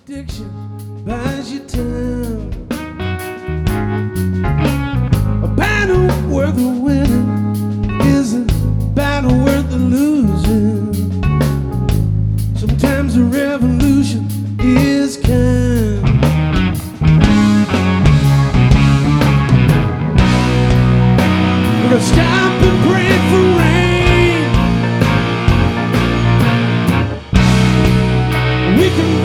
Contradiction buys you time. A battle worth the winning is a battle worth the losing. Sometimes a revolution is kind. We're gonna stop and pray for rain. We can